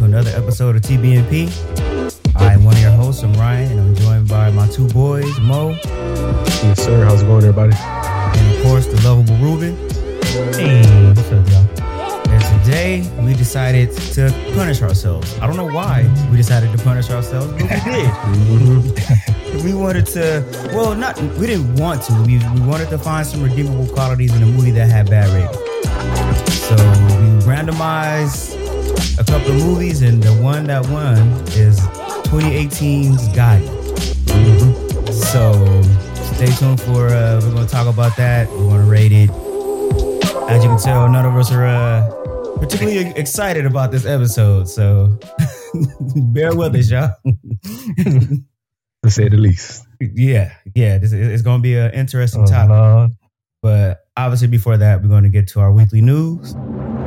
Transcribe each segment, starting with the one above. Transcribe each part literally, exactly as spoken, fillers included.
to another episode of T B N P. I'm one of your hosts, I'm Ryan, and I'm joined by my two boys, Mo. Yes, sir. How's it going, everybody? And of course, the lovable Ruben. Hey, what's up, y'all? And today, we decided to punish ourselves. I don't know why we decided to punish ourselves, but we did. Mm-hmm. We wanted to, well, not, we didn't want to. We, we wanted to find some redeemable qualities in a movie that had bad ratings. So we randomized a couple of movies, and the one that won is twenty eighteen's Gotti. Mm-hmm. So stay tuned for, uh, we're going to talk about that. We're going to rate it. As you can tell, none of us are uh, particularly excited about this episode, so bear with us, y'all. To say the least. Yeah, yeah, this, it's going to be an interesting Oh, topic. Lord. But obviously, before that, we're going to get to our weekly news.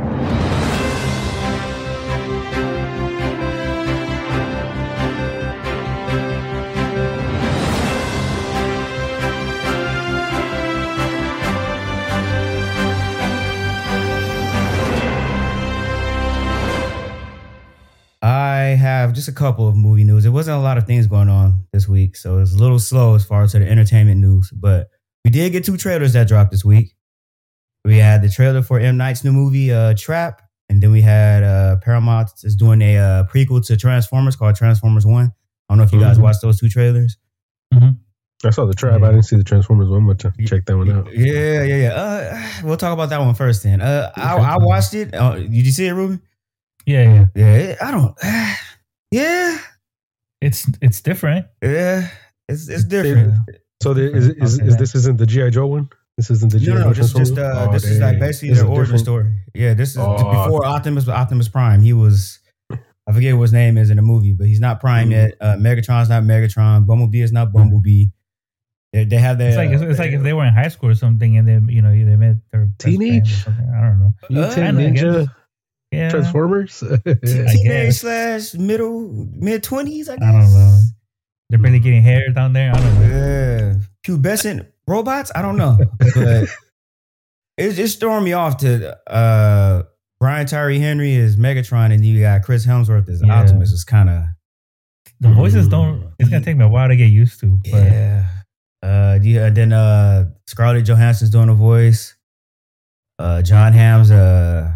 I have just a couple of movie news. There wasn't a lot of things going on this week, so it's a little slow as far as to the entertainment news. But we did get two trailers that dropped this week. We had the trailer for M. Night's new movie, uh, Trap, and then we had uh, Paramount is doing a uh, prequel to Transformers called Transformers One. I don't know if you guys Mm-hmm. watched those two trailers. Mm-hmm. I saw the Trap. I didn't see the Transformers one, but check that one out. Yeah, yeah, yeah. Uh, we'll talk about that one first. Then uh, I, I watched it. Uh, did you see it, Ruben? Yeah, yeah. Yeah, it, I don't. Yeah, It's it's different. yeah. It's it's different. So there, is, is, is this isn't the G I. Joe one? This isn't the G I. No, Joe no, this is just Transformers? uh, Oh, this is like dang. basically This the is origin different. story. Yeah, this is Oh. before Optimus Optimus Prime. He was, I forget what his name is in the movie, but he's not Prime Mm. yet. Uh, Megatron's not Megatron. Bumblebee is not Bumblebee. They, they have their It's like it's, it's like if they were in high school or something, and then you know they met their best friend or Teenage? something. I don't know. Mutant I know, I Ninja guess. Yeah, Transformers? teenage guess. slash middle mid twenties. I guess. I don't know. They're barely getting hair down there. I don't know. Yeah, pubescent robots. I don't know, but it's it's throwing me off to uh, Brian Tyree Henry is Megatron, and you got Chris Hemsworth as Yeah. Optimus. It's kind of The voices don't. It's gonna take me a while to get used to. But yeah. Uh, yeah. And then uh, Scarlett Johansson's doing a voice. Uh, John Hamm's uh,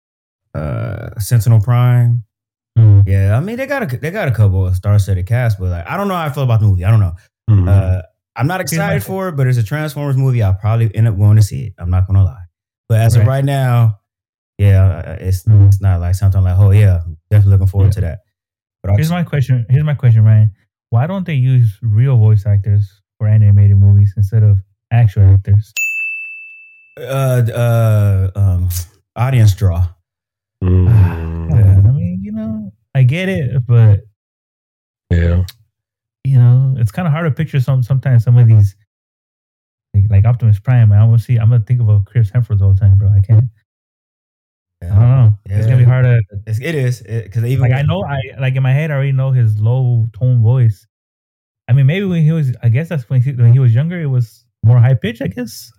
uh, Sentinel Prime. mm, Yeah, I mean they got a they got a couple of star-studded cast, but like I don't know how I feel about the movie. I don't know. Mhm. Uh, I'm not excited for it, but it's a Transformers movie. I'll probably end up going to see it. I'm not gonna lie. But as of Right. right now, yeah, uh, it's Mm. it's not like something like, oh yeah, I'm definitely looking forward Yeah. to that. But I'll here's my question. Here's my question, Ryan. Why don't they use real voice actors for animated movies instead of actual actors? uh, uh, um, audience draw. Mm. Yeah. I mean, you know, I get it, but Yeah. you know, it's kind of hard to picture some sometimes some of these like, like Optimus Prime. I almost see. I'm gonna think about Chris Hemsworth all the time, bro. I can't. I don't know. It's gonna be hard to It's, it is because even like. I know. I like in my head. I already know his low tone voice. I mean, maybe when he was. I guess that's when he when he was younger. It was more high pitch. I guess.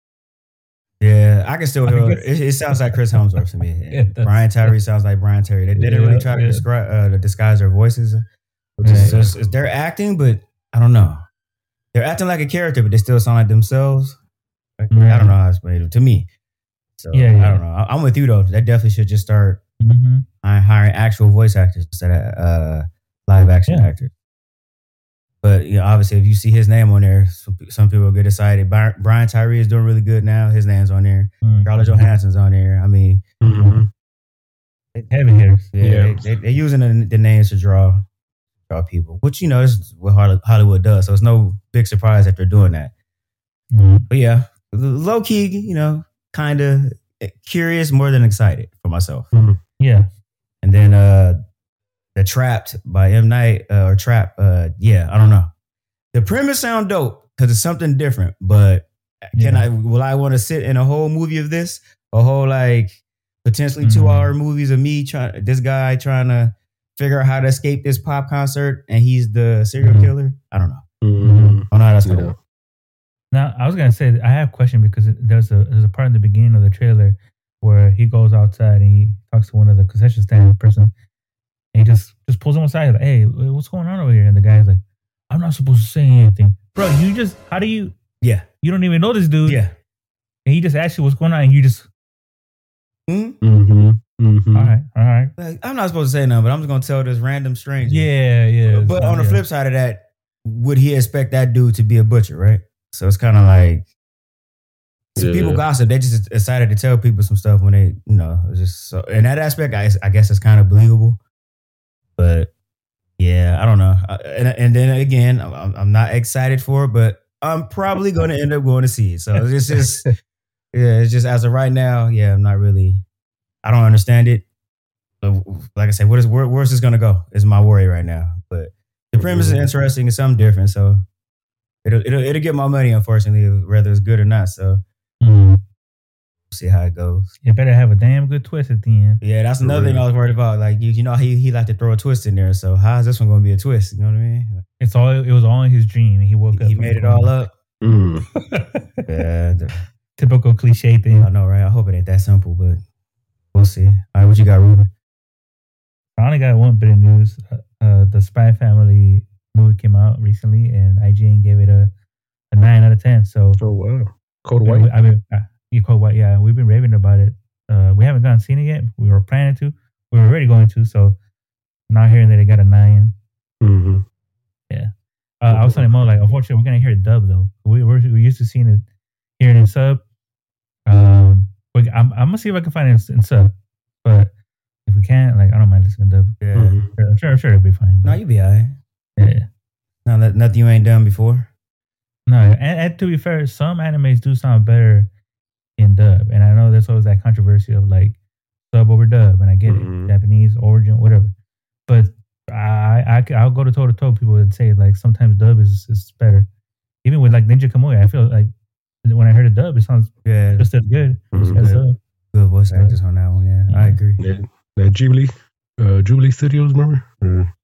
Yeah, I can still I hear guess- it. It sounds like Chris Hemsworth to me. Yeah, that's- Brian Tyree sounds like Brian Tyree. They, they didn't Yeah, really try to yeah. describe uh, to disguise their voices, which is Yeah. just, it's they're acting, but I don't know. They're acting like a character, but they still sound like themselves. Like, I Right. don't know how to explain it to me. So Yeah, yeah. I don't know. I, I'm with you though. They definitely should just start Mm-hmm. hi- hiring actual voice actors instead of uh, live action Yeah. actors. But you know, obviously, if you see his name on there, some, some people get excited. Brian, Brian Tyree is doing really good now. His name's on there. Scarlett Johansson's on there. I mean, Mhm. Heavy hitters. yeah, Yeah. They, they, they're using the, the names to draw draw people, which you know this is what Holly- Hollywood does. So it's no big surprise that they're doing that. Mhm. But yeah, low key, you know, kind of curious more than excited for myself. Yeah. And then uh the Trapped by M Night uh, or Trap, uh, yeah, I don't know. The premise sound dope because it's something different, but can Yeah. I? Will I want to sit in a whole movie of this? A whole like potentially Mhm. two hour movies of me trying this guy trying to figure out how to escape this pop concert, and he's the serial Mhm. killer. I don't know. Mhm. I don't know how that's gonna Yeah. work. Now, I was gonna say I have a question because there's a there's a part in the beginning of the trailer where he goes outside and he talks to one of the concession stand person, And he just just pulls him aside, like, "Hey, what's going on over here?" And the guy's like, "I'm not supposed to say anything, bro. You just how do you? Yeah, you don't even know this dude. Yeah, and he just asked you what's going on, and you just, mm-hmm. Mm-hmm. Mm-hmm. all right, all right. Like, I'm not supposed to say nothing, but I'm just gonna tell this random stranger. Yeah, yeah. But, but on the yeah. flip side of that, would he expect that dude to be a butcher, right? So it's kind of like, so Yeah. people gossip. They just decided to tell people some stuff when they, you know, it's just so. In that aspect, I, I guess it's kind of believable. But yeah, I don't know. I, and, and then again, I'm, I'm not excited for it, but I'm probably going to end up going to see it. So it's just, yeah, it's just as of right now, yeah, I'm not really. I don't understand it. But like I said, what is where, where's this going to go? Is my worry right now. But the premise is interesting. It's something different, so it'll it'll it'll get my money. Unfortunately, whether it's good or not. So Mm. we'll see how it goes. It better have a damn good twist at the end. Yeah, that's another thing I was worried about. Like you, you know, he he like to throw a twist in there. So how is this one going to be a twist? You know what I mean? It's all. It was all in his dream, and he woke He, up. he made it all up. Mm. Yeah, the- Typical cliche thing. I know, right? I hope it ain't that simple, but we'll see. All right, what you got, Ruben? I only got one bit of news. Uh, uh, the Spy Family movie came out recently, and I G N gave it a, a nine out of ten. So, Oh wow, Code we- White. I mean, uh, you call white? Yeah, we've been raving about it. Uh, we haven't gone seen it yet. We were planning to. We were already going to. So, not hearing that it got a nine. Mm-hmm. Uh, I was telling Mo, like, unfortunately, we're gonna hear it dub though. We we're, we used to seeing it, hearing it in sub. Um, but I'm, I'm gonna see if I can find it in, in sub. But if we can't, like, I don't mind listening to dub. Yeah. Mm-hmm. Sure, I'm sure, I'm sure it'll be fine. No, But, you be all right. yeah. No, that, nothing you ain't done before. No, and, and to be fair, some animes do sound better in dub, and I know there's always that controversy of like sub over dub, and I get Mhm. it, Japanese origin, whatever. But I, I I'll go to toe to toe people and say like sometimes dub is is better. Even with like Ninja Kamuya, I feel like when I heard a dub, it sounds Yeah, just as good Mhm. as Yeah. dub. good voice actors on that one. Yeah, I Yeah. agree. Yeah, that Ghibli, uh, Ghibli Studios, remember? Or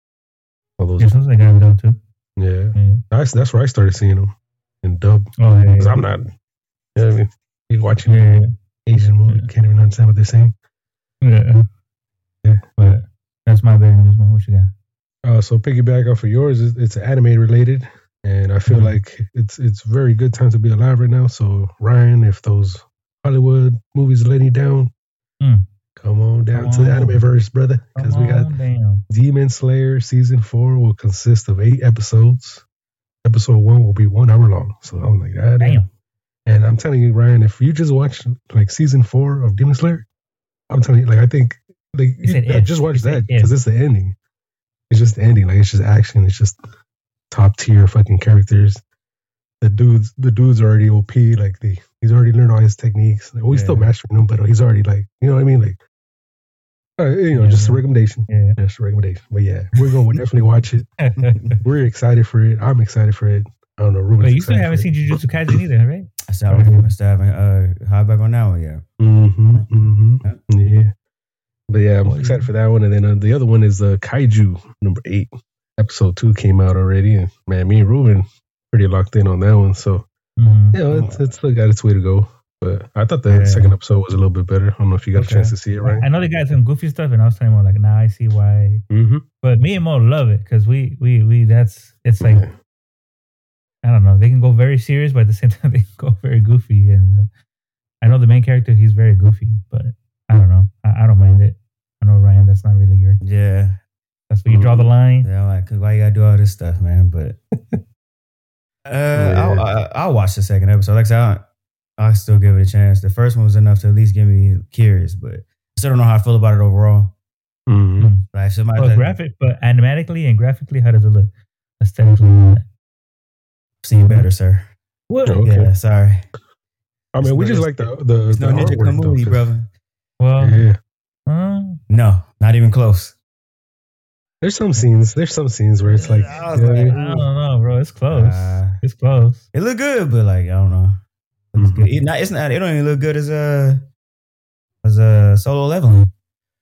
all those. Yeah, something like that dub too. Yeah, Yeah. that's that's where I started seeing them in dub. Oh yeah, Because yeah. I'm not. You know what I mean, you watching Yeah, Asian movie, Yeah. can't even understand what they're saying. yeah. Yeah. But that's my bad news, man. What you got? Uh, so piggyback off of yours, it's, it's anime related, and I feel Mhm. like it's it's very good time to be alive right now. So Ryan, if those Hollywood movies let you down, Mm. come on down Come to the on. anime verse, brother, because we got Come on down. Demon Slayer season four will consist of eight episodes. Episode one will be one hour long. So I'm like, ah, damn. Damn. And I'm telling you, Ryan, if you just watch like season four of Demon Slayer, I'm telling you, like I think like You said you- if. just You watch said that if. because it's the ending. It's just the ending. Like it's just action. It's just top tier fucking characters. The dudes, the dude's already O P. Like the he's already learned all his techniques. Like, well, he's still Yeah. mastering them, but he's already like, you know what I mean? Like, uh, you know, Yeah. just a recommendation. Yeah. Just a recommendation. But yeah, we're gonna definitely watch it. We're excited for it. I'm excited for it. I don't know. Ruben's But you still excited haven't for seen it. Jujutsu Kaisen either, right? I still haven't, I still haven't uh, high back on that one yet. Mm-hmm, mm-hmm. Yeah. But yeah, I'm Boy. excited for that one. And then uh, the other one is uh, Kaiju number eight. Episode two came out already. And man, me and Ruben pretty locked in on that one. So, Mhm. yeah, it's, it's still got its way to go. But I thought the Yeah. second episode was a little bit better. I don't know if you got Okay. a chance to see it, right? I know they got some goofy stuff, and I was telling Mo like, "Now I see why." Mm-hmm. But me and Mo love it because we, we, we. That's it's like I don't know. They can go very serious, but at the same time, they can go very goofy. And uh, I know the main character; he's very goofy, but I don't know. I, I don't mind it. I know Ryan. That's not really your. Yeah, That's where you draw the line. yeah. I'm like, 'cause why you gotta do all this stuff, man? But uh, I'll, I'll, I'll watch the second episode. Like I said, I'll, I'll still give it a chance. The first one was enough to at least get me curious, but I still don't know how I feel about it overall. Mm-hmm. Mm. Like somebody Well, that graphic, but animatically and graphically, how does it look? Aesthetically, seen better, sir. what? Okay. Yeah, sorry. I mean, we just like the the, It's the no Ninja artwork, though, Kamui, 'cause- brother. Well, Yeah. uh, No, not even close. There's some scenes. There's some scenes where it's like, I was you know what I like, mean? I don't know, bro. It's close. Uh, It's close. it looked good, but like I don't know. It looks Mhm. good. It, not, it's not. It don't even look good as a as a solo leveling.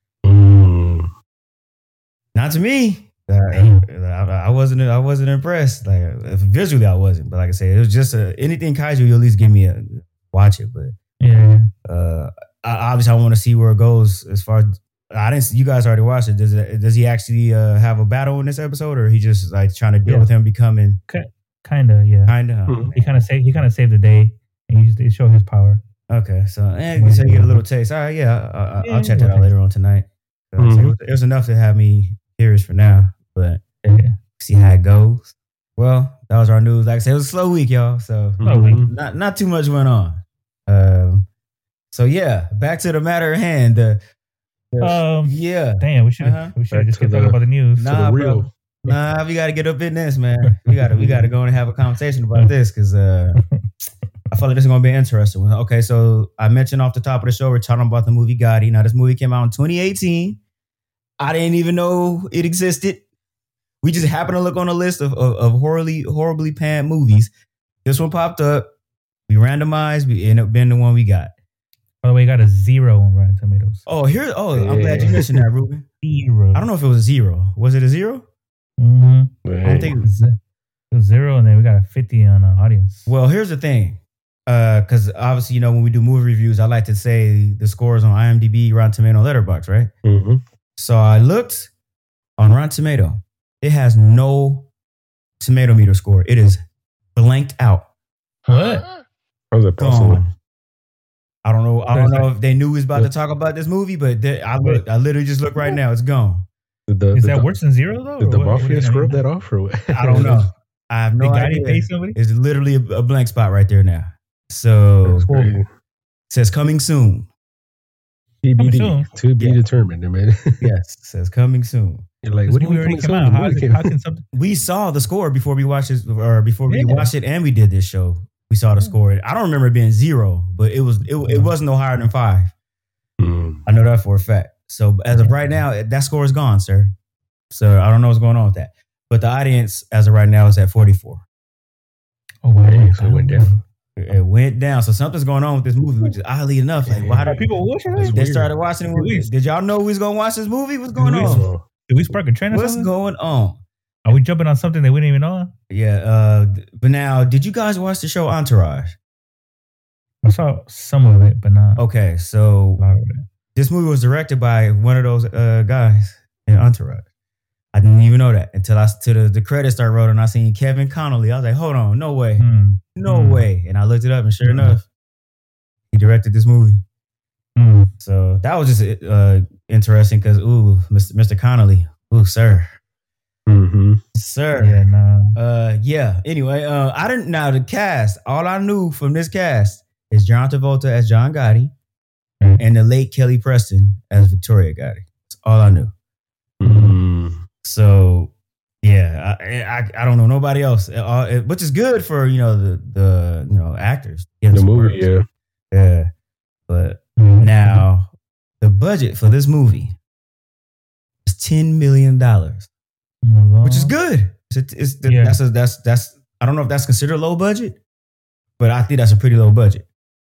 Mm. Not to me. Uh, Damn. I, I wasn't. I wasn't impressed. Like visually, I wasn't. But like I said, it was just a, anything kaiju. You at least give me a watch it. But Yeah. uh, I, obviously, I want to see where it goes. As far as I didn't. You guys already watched it. Does it, does he actually uh, have a battle in this episode, or he just like trying to deal Yeah. with him becoming Kind of, yeah. kind of? Mhm. He kind of saved. He kind of saved the day, and he just show his power. Okay, so eh, so you get a little taste. All right, yeah, I, I, Yeah, I'll check yeah. that out later on tonight. So, Mhm. it, was, it was enough to have me curious for now, but Yeah. see how it goes. Well, that was our news. Like I said, it was a slow week, y'all. So Mhm. not not too much went on. Um, so yeah, back to the matter at hand. The, the- Um. yeah, Damn. We should. Uh-huh. We should Back just to keep talking the- about the news. Nah, To the bro. real. Nah, we got to get up in this, man. We got to we got to go and have a conversation about this because uh, I feel like this is gonna be interesting. Okay, so I mentioned off the top of the show we're talking about the movie Gotti. Now this movie came out in twenty eighteen. I didn't even know it existed. We just happened to look on a list of of, of horribly horribly panned movies. This one popped up. We randomized. We ended up being the one we got. By the way, you got a zero on Rotten Tomatoes. Oh, here. Oh, I'm glad you Yeah. mentioned that, Ruben. Zero. I don't know if it was a zero. Was it a zero? Mm-hmm. I don't think. It was, it was zero, and then we got a fifty on the audience. Well, here's the thing. Because obviously, you know, when we do movie reviews, I like to say the scores on IMDb, Rotten Tomato, Letterboxd, right? Mhm. So I looked on Rotten Tomato. It has no tomato meter score. It is blanked out. What? How's that possible? Gone. I don't know. I don't know if they knew we was about to talk about this movie, but they, I look. I literally just look right now. It's gone. Did the, Is did that the, worse than zero though? Did or the what- what mafia is that scrub mean? that off or what? I don't know. I have no Did Gotti pay idea. somebody? It's literally a, a blank spot right there now. So That's it crazy. says coming soon. T B D. soon. To be Yeah. determined, man. Yes, it says coming soon. You're like, This what do you movie mean already coming came soon? out. The How, movie is it, came how out. can something? We saw the score before we watched it, or before we Yeah. watched it, and we did this show. We saw the score. I don't remember it being zero, but it was. It, it wasn't no higher than five. Mm. I know that for a fact. So as of right now, that score is gone, sir. So I don't know what's going on with that. But the audience, as of right now, is at forty-four. Oh wow! Dang, so it went down. It went down. So something's going on with this movie, which is oddly enough, like why Are did people watching That's it? they weird. started watching the movie? Did we- Did y'all know we was gonna watch this movie? What's going Did we- on? Oh, Did we spark a trend or What's something? going on? Are we jumping on something that we didn't even know on? Yeah. Uh, but now, did you guys watch the show Entourage? I saw some of it, but not Okay, a so lot of it. this movie was directed by one of those uh, guys in Entourage. I didn't even know that until I to the, the credits started rolling and I seen Kevin Connolly. I was like, hold on, no way, Hmm. no Hmm. way. And I looked it up, and sure Hmm. enough, he directed this movie. Hmm. So that was just uh, interesting because, ooh, Mister Mister Connolly, ooh, sir, mm-hmm. sir. Yeah, nah. Uh, yeah. Anyway, uh, I didn't. Now the cast, all I knew from this cast is John Travolta as John Gotti Mm. and the late Kelly Preston as Victoria Gotti. That's all I knew. Mm. So yeah, I I, I don't know nobody else, uh, it- which is good for you know the the you know actors. Getting The some movie, work. yeah. yeah. But Hmm. now the budget for this movie is ten million dollars, which is good. It's, it's, Yeah. that's a, that's that's I don't know if that's considered low budget, but I think that's a pretty low budget.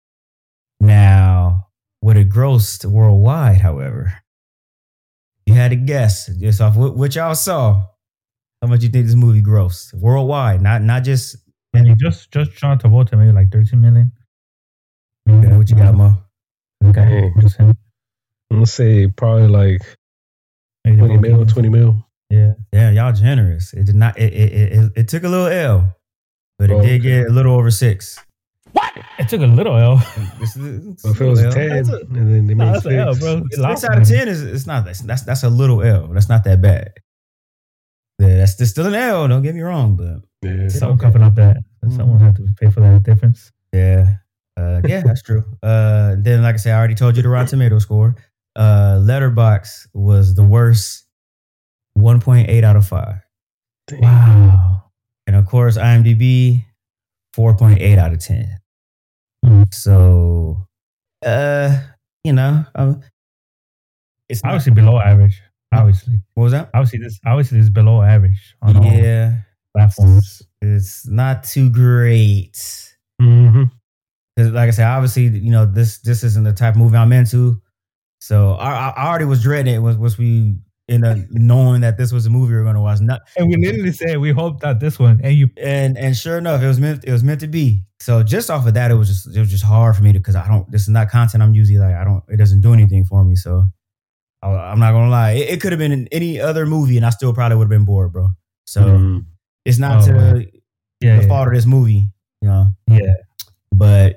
Now, what it grossed worldwide, however, you had to guess just off what, what y'all saw. How much you think this movie grossed worldwide? Not not just I mean, just just John Travolta maybe like thirteen million. okay, what you got, Mo. Okay, Dang. just him. I'm gonna say probably like Maybe the twenty whole mil, team. twenty mil. Yeah. Yeah, y'all generous. It did not. It it, it, it took a little L, but it Oh, did okay. get a little over six. It took a little L. It's- it's So if it was a a little L. ten, That's a- and then they Nah, made that's an L, six. bro. They lost Six out of him. ten is it's not that's that's that's a little L. That's not that bad. Yeah, that's, that's still an L. Don't get me wrong, but Yeah. Someone okay. coughing up that. Mm. Someone had to pay for that difference. yeah, uh, yeah, that's true. Uh, then, like I said, I already told you the Rotten Tomato score. Uh, Letterboxd was the worst, one point eight out of five, Dang. Wow. and of course, IMDb, four point eight out of ten. Mm. So, uh, you know, um, it's not, Obviously below average. Obviously. what was that? Obviously this obviously this is below average on all Yeah, platforms. it's not too great. Mm-hmm. 'Cause like I said, obviously, you know, this this isn't the type of movie I'm into. So I, I already was dreading it was was we in a knowing that this was a movie we were going to watch. Not And we literally said we hope that this one and you and and sure enough, it was meant it was meant to be. So just off of that, it was just it was just hard for me to because I don't this is not content I'm usually like I don't it doesn't do anything for me. So I, I'm not gonna lie. It, it could have been in any other movie, and I still probably would have been bored, bro. So Mhm. it's not Oh, to right. Yeah, the yeah, fault of this movie, you know. yeah. But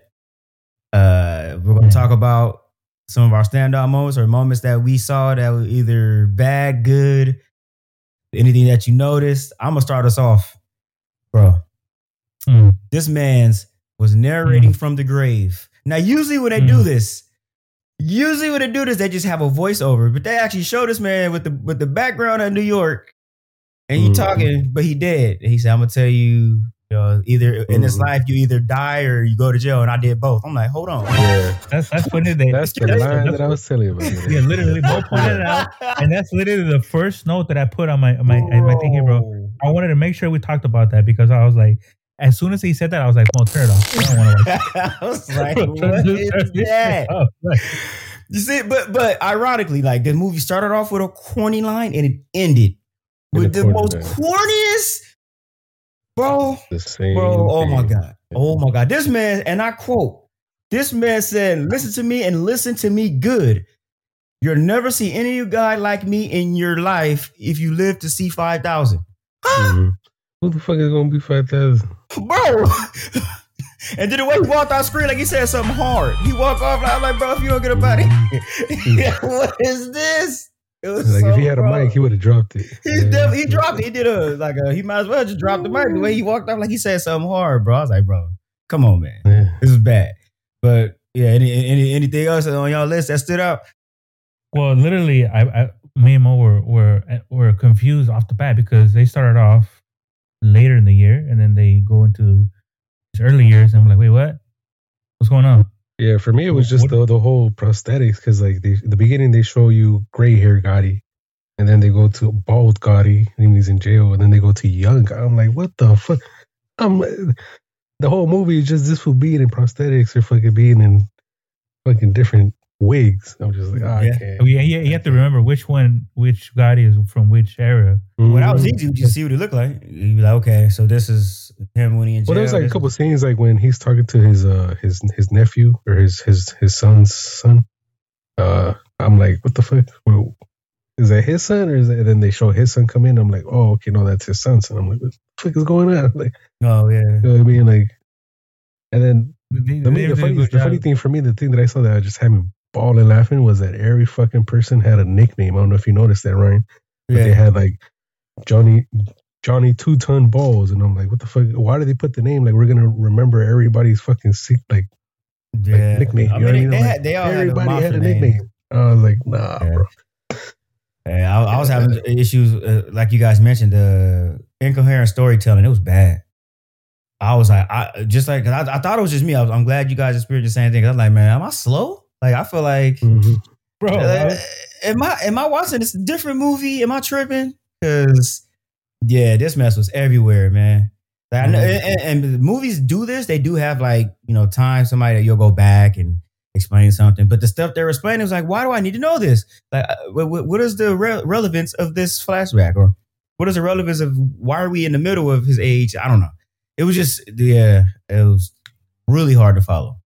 uh, we're gonna Yeah. talk about some of our standout moments or moments that we saw that were either bad, good, anything that you noticed. I'm gonna start us off, bro. Mm. This man's was narrating Mm. from the grave. Now, usually when they do Mm. this, usually when they do this, they just have a voiceover. But they actually show this man with the with the background of New York, and he Mhm. talking, but he dead. And he said, "I'm gonna tell you, you know, either in this Mhm. life you either die or you go to jail." And I did both. I'm like, hold on. Yeah, That's that's funny. They, that's the that's, line that's, that I was telling you about. today. yeah, literally, Mo pointed it out, and that's literally the first note that I put on my my my thing here, bro. I wanted to make sure we talked about that because I was like, as soon as he said that, I was like, "Mo, turn it off. I don't want to watch it." I was like, Turn what this- is turn this that? shit off. Like, You see, but but ironically, like the movie started off with a corny line and it ended In with the the corny most line. corniest, bro. The same. Bro, oh my thing. god, oh my god. This man, and I quote, this man said, "Listen to me and listen to me good. You'll never see any guy like me in your life if you live to see five thousand." Mhm. Who the fuck is gonna be five thousand? Bro. And then the way he walked off screen, like he said something hard. He walked off like, I'm like, bro, if you don't get up out of here, yeah, what is this? It was Like so, if he had a bro. mic, he would have dropped it. He's Yeah. definitely, he dropped it. He did a like a he might as well just drop the mic. The way he walked off, like he said something hard, bro. I was like, bro, come on, man. Yeah. This is bad. But yeah, any, any anything else on y'all list that stood out? well, literally, I, I me and Mo were were were confused off the bat because they started off later in the year and then they go into these early years, and I'm like, wait, what? What's going on? Yeah, for me it was just What- the the whole prosthetics because like they, the beginning they show you gray hair Gotti, and then they go to bald Gotti and he's in jail, and then they go to young. Gotti. I'm like, what the fuck? I'm the whole movie is just this for being in prosthetics or fucking being in fucking different wigs. I'm just like, oh, Yeah. I can't. Oh, yeah, yeah, you have to remember which one, which Gotti is from which era. Well, that was Mhm. easy. You just see what he looked like. You'd be like, okay, so this is him when he in jail. Well, there was like a This couple is- scenes like when he's talking to his uh his his nephew or his his his son's son. Uh, I'm like, what the fuck? Well, is that his son or is that? And then they show his son come in. I'm like, oh, okay, no, that's his son. So I'm like, what the fuck is going on? Like, Oh yeah. you know what I mean? Like, and then They, the, they the did a funny good the funny job. thing for me, the thing that I saw that just had me balling laughing was that every fucking person had a nickname. I don't know if you noticed that, Ryan. But they Yeah. had like Johnny Johnny Two Ton Balls, and I'm like, what the fuck? Why do they put the name? Like we're gonna remember everybody's fucking sick like, like Yeah. nickname. I You know mean, what they, I mean? they, Like, had, they all everybody had, had a name. nickname. I was like, nah, Yeah. bro. Yeah, I, I was having issues, uh, like you guys mentioned, the incoherent storytelling. It was bad. I was like, I just like, 'cause I, I thought it was just me. I was, I'm glad you guys experienced the same thing. I was like, man, am I slow? Like, I feel like, Mhm. Bro, I uh, was- am I am I watching this different movie? Am I tripping? Because yeah, this mess was everywhere, man. Like, I know, Mhm. and, and, and movies do this. They do have like you know time somebody that you'll go back and explain something. But the stuff they're explaining was like, why do I need to know this? Like, uh, what, what is the re- relevance of this flashback, or what is the relevance of why are we in the middle of his age? I don't know. It was just yeah, it was really hard to follow.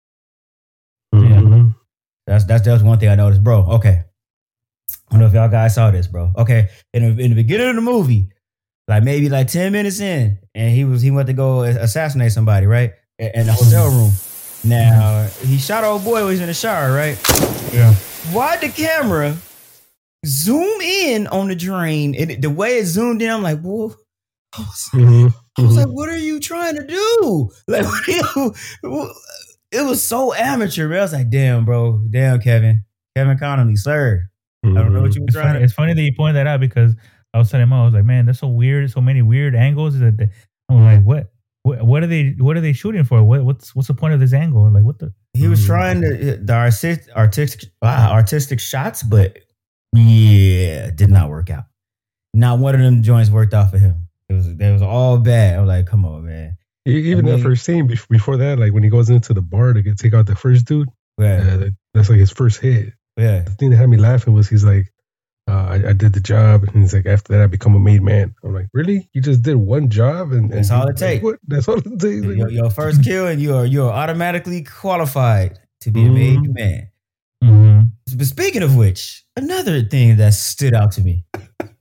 Mhm. That's that's that's one thing I noticed, bro. Okay, I don't know if y'all guys saw this, bro. Okay, in the, in the beginning of the movie, like maybe like ten minutes in, and he was he went to go assassinate somebody, right? In, in the hotel room. Now he shot old boy when he's in the shower, right? yeah. Why'd the camera zoom in on the drain? And the way it zoomed in, I'm like, whoa. I was, Mhm. I was Mhm. like, what are you trying to do? Like, what are you? It was so amateur, man. I was like, damn, bro. Damn, Kevin. Kevin Connolly, sir. I don't know what you were It's trying funny, to. it's funny that you pointed that out because I was telling him, I was like, man, that's so weird. So many weird angles that they, I'm like, what, what, what are they, what are they shooting for? What, what's, what's the point of this angle? Like, what the? He was Mhm. trying to the artistic, artistic, wow, artistic shots, but yeah, did not work out. Not one of them joints worked out for him. It was, they was all bad. I was like, come on, man. E- Even I that mean- first scene bef- before that, like when he goes into the bar to get take out the first dude, Yeah, uh, that- that's like his first hit. yeah. The thing that had me laughing was he's like, uh, I, I did the job, and he's like, after that, I become a made man. I'm like, really? You just did one job, and, and That's all it like, take. What? That's all it takes. Like, Your, your first kill, and you are you are automatically qualified to be a made Mhm. man. Mm-hmm. But speaking of which, another thing that stood out to me.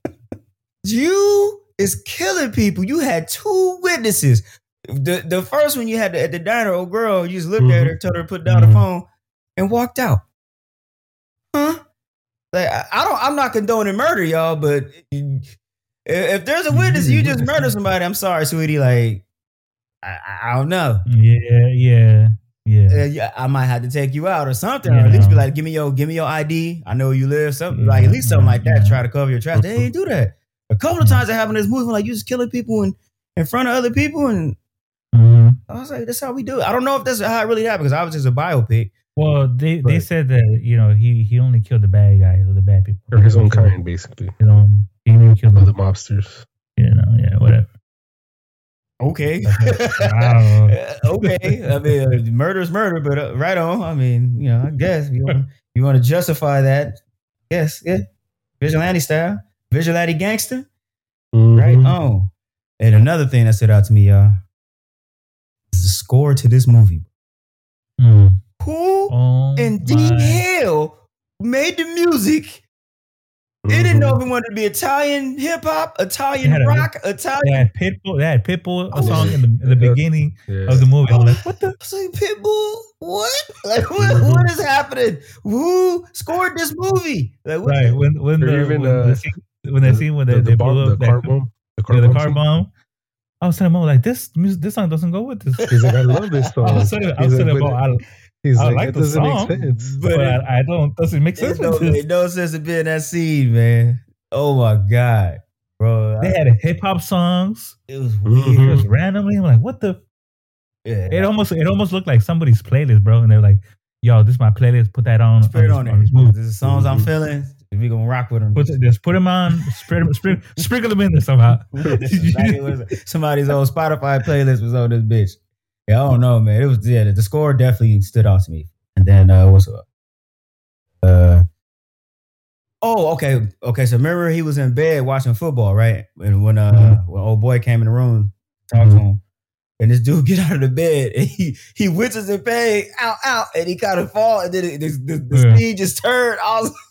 You is killing people. You had two witnesses. The the first one you had at the diner, old girl, you just looked mm-hmm. at her, told her to put down mm-hmm. the phone, and walked out. Huh? Like I, I don't. I'm not condoning murder, y'all. But if, if there's a witness, you just murder somebody. I'm sorry, sweetie. Like I, I don't know. Yeah, yeah, yeah. Uh, yeah. I might have to take you out or something, yeah. or at least be like, give me your, give me your I D. I know where you live. Something yeah, like at least something yeah, like that. Yeah. Try to cover your tracks. They ain't do that. A couple of times it happened in this movie, like you just killing people in, in front of other people, and mm-hmm. I was like, that's how we do it. I don't know if that's how it really happened because obviously it's a biopic. Well, they, they said that you know he, he only killed the bad guys or the bad people or his own kind, basically. His own, he didn't kill the mobsters. You know, yeah, whatever. Okay, I okay. I mean, uh, murder is murder, but uh, right on. I mean, you know, I guess you want you want to justify that. Yes, yeah, vigilante style. Vigilante gangster, mm-hmm. right on. And another thing that stood out to me, y'all, is the score to this movie. Mm. Who oh in the hell made the music? Mm-hmm. They didn't know if it wanted to be Italian hip hop, Italian a, rock, Italian. They had Pitbull. They had Pitbull a song in the, in the beginning yeah. of the movie. I was like, what the? I was like, Pitbull? What? Like, what, mm-hmm. what is happening? Who scored this movie? Like, what right the, when when the, even, when uh, the scene, when they see when they, the, they the bar, blew up the car bomb, the car, yeah, the car bomb. I was telling him, like, this music, this song doesn't go with this. He's like, I love this song. I was telling him, like, I, He's I like, like it the doesn't song, make sense. but, but I, I don't. Doesn't make sense. It don't make no sense to be in that scene, man. Oh my god, bro! They I, had hip hop songs. It was weird. Mm-hmm. It was randomly. I'm like, what the? Yeah. It almost it almost looked like somebody's playlist, bro. And they're like, yo, this is my playlist. Put that on. Put it on, on, on there. This is songs mm-hmm. I'm feeling. We gonna rock with them. Put, just put them on. Spread, sprinkle, sprinkle them in there somehow. Somebody's old Spotify playlist was on this bitch. Yeah, I don't know, man. It was yeah. The score definitely stood out to me. And then uh, what's up? Uh. Oh, okay, okay. So remember, he was in bed watching football, right? And when uh, mm-hmm. when old boy came in the room, talked mm-hmm. to him, and this dude get out of the bed, and he he witches in pain, out, out, and he kind of fall, and then it, the, the, the yeah. speed just turned. I was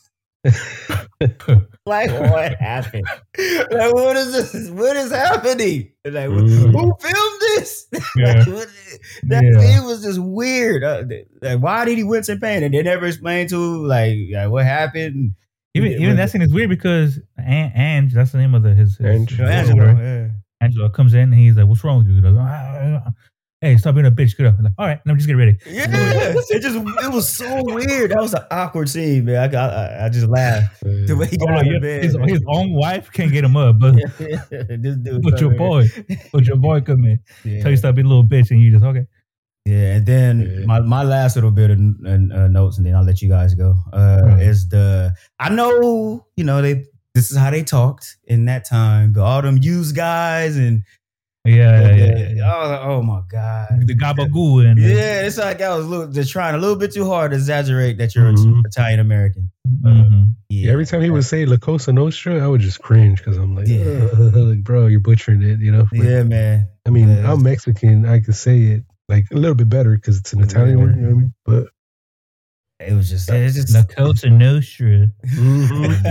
like, what happened? Like, what is this? What is happening? And like, mm-hmm. who filmed this? Yeah. Like, what, that yeah. thing was just weird. Uh, like, why did he wince in pain? And they never explained to him, like, like what happened. Even even that scene is weird because An- Ange, that's the name of the his, his Angelo, Angelo, yeah. Angelo comes in and he's like, "What's wrong with you?" He goes, ah, ah, "Hey, stop being a bitch. Get up." I'm like, all right, let me just get ready. Yeah, it just it was so weird. That was an awkward scene, man. I I, I just laughed the way he got oh, out yeah, of bed. His, his own wife can't get him up, but yeah, yeah. This dude but your boy, but your boy come in, yeah. tell you stop being a little bitch, and you just okay. Yeah, and then yeah. my, my last little bit of uh, notes, and then I'll let you guys go. Uh, right. Is the I know you know they this is how they talked in that time, but all them used guys and yeah, the, yeah, yeah, yeah. Oh, oh my god, the gabagoo and yeah, it's like I was little, just trying a little bit too hard to exaggerate that you're mm-hmm. Italian American. Mm-hmm. Yeah. yeah, every time he would say La Cosa Nostra, I would just cringe because I'm like, yeah. like, bro, you're butchering it, you know? Like, yeah, man. I mean, yeah. I'm Mexican, I could say it. Like a little bit better because it's an Italian yeah. word, you know what I mean? But it was just, it was just La Cosa Nostra. Mm-hmm.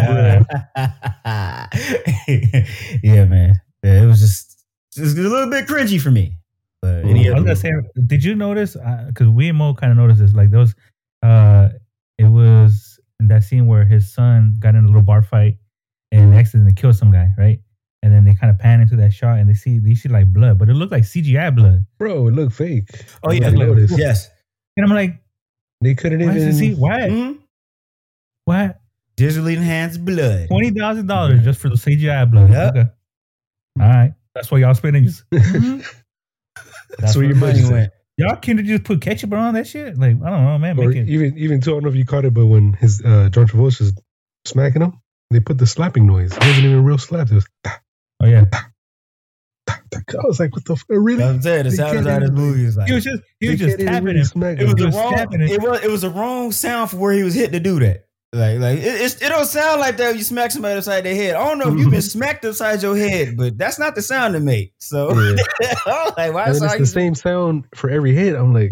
Yeah, man. Yeah, it was just, just a little bit cringy for me. But mm-hmm. I was gonna say, did you notice? Because uh, we and Mo kind of noticed this. Like those, uh, it was in that scene where his son got in a little bar fight and accidentally killed some guy, right? And then they kind of pan into that shot and they see they see like blood, but it looked like C G I blood. Bro, it looked fake. Oh yeah, like, yes. And I'm like, they couldn't why even see why? Mm-hmm. Why? Digitally enhanced blood. Twenty thousand dollars just for the C G I blood. Yep. Okay. All right, that's why y'all spending. Just, mm-hmm. That's, that's where your money went. Y'all can't just put ketchup on that shit. Like I don't know, man. Or make it. even even too, I don't know if you caught it, but when his uh, John Travolta was smacking him, they put the slapping noise. It wasn't even a real slap. It was. Oh yeah. I was like, what the fuck? Really? I'm saying the sound of his movie is like he was just he was just tapping really him. It was the wrong it was it was the wrong sound for where he was hit to do that. Like like it it, it don't sound like that when you smack somebody upside their head. I don't know if you've been smacked upside your head, but that's not the sound to make. So yeah. I'm like, why and it's the same sound for every hit. I'm like,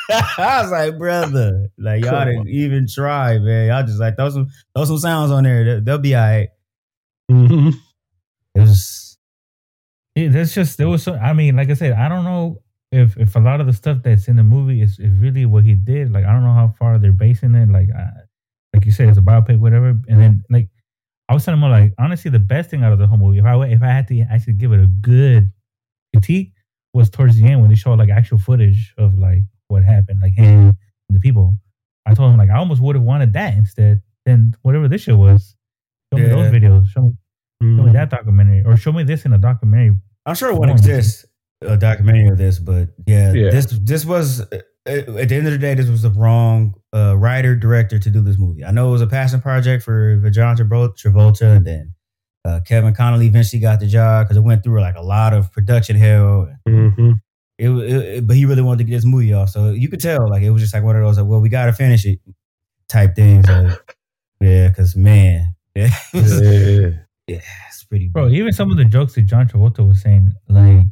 I was like, brother, like y'all didn't even try, man. Y'all just like throw some throw some sounds on there. They'll, they'll be all right. Mm-hmm. It was. Yeah, that's just there was. So, I mean, like I said, I don't know if if a lot of the stuff that's in the movie is, is really what he did. Like, I don't know how far they're basing it. Like, I, like you said, it's a biopic, whatever. And then, like, I was telling him, like, honestly, the best thing out of the whole movie, if I if I had to actually give it a good critique, was towards the end when they showed like actual footage of like what happened, like him and the people. I told him like I almost would have wanted that instead than whatever this shit was. Show me Yeah. those videos. Show me, Mm-hmm. show me that documentary, or show me this in a documentary. I'm sure it won't exist a documentary of this, but yeah, Yeah. this this was uh, at the end of the day, this was the wrong uh, writer director to do this movie. I know it was a passion project for for John Travol- Travolta, and then uh, Kevin Connolly eventually got the job because it went through like a lot of production hell. Mm-hmm. It, it, it- but he really wanted to get this movie off, so you could tell like it was just like one of those like, well, we got to finish it type things. So, yeah, because man, yeah, it was- Yeah. yeah, it's pretty. Bro, even some of the jokes that John Travolta was saying, like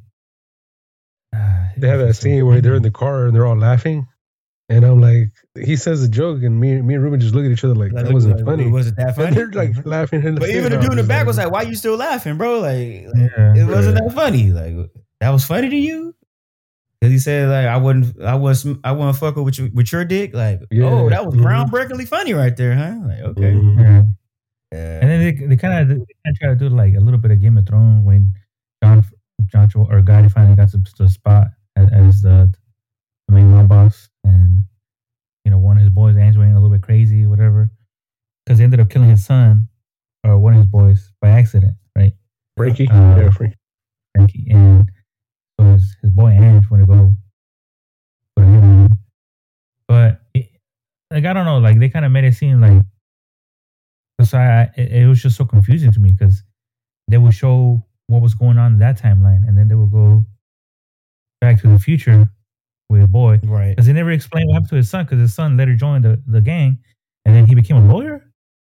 uh, They have that scene where they're in the car and they're all laughing, and I'm like, he says a joke, and me, me and Ruben just look at each other like, Like, that wasn't like, funny. Was it that And funny? they're like laughing. In the But face. even the I'm dude in the just back was like, "Why you still laughing, bro? Like, like, Yeah. it wasn't Yeah. that funny. Like, that was funny to you?" Because he said, "Like, I wouldn't, I wasn't, I wouldn't fuck with your, with your dick." Like, Yeah. oh, that was Mhm. groundbreakingly funny right there, huh? Like, okay, Mhm. Yeah. yeah. And then they, they kind of they kind of try to do like a little bit of Game of Thrones when John John Travolta or Gotti finally got to the spot as, as the, the main mob boss, and you know one of his boys, Angelo, went a little bit crazy, whatever, because he ended up killing his son or one of his boys by accident, right? Frankie, Uh, yeah, Frankie. Frankie, and so his, his boy Ange went to go put a hit on him. But it, like I don't know, like they kind of made it seem like so I, it, it was just so confusing to me because they would show what was going on in that timeline, and then they would go back to the future with a boy Right. because they never explained what happened to his son because his son later joined the, the gang, and then he became a lawyer.